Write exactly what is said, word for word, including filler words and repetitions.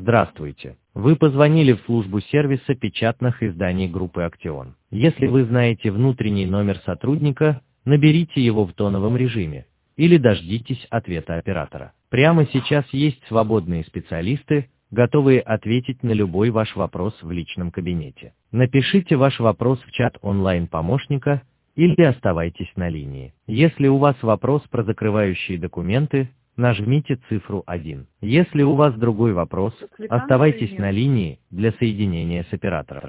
Здравствуйте. Вы позвонили в службу сервиса печатных изданий группы «Актион». Если вы знаете внутренний номер сотрудника, наберите его в тоновом режиме или дождитесь ответа оператора. Прямо сейчас есть свободные специалисты, готовые ответить на любой ваш вопрос в личном кабинете. Напишите ваш вопрос в чат онлайн-помощника или оставайтесь на линии. Если у вас вопрос про закрывающие документы, нажмите цифру один. Если у вас другой вопрос, оставайтесь на линии для соединения с оператором.